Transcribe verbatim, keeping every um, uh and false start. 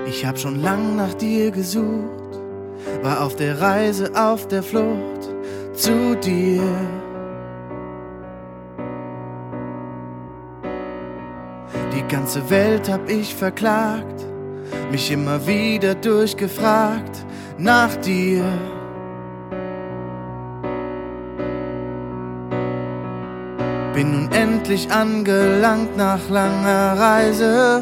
Ich hab schon lang nach dir gesucht, war auf der Reise, auf der Flucht zu dir. Die ganze Welt hab ich verklagt, mich immer wieder durchgefragt nach dir. Bin nun endlich angelangt nach langer Reise.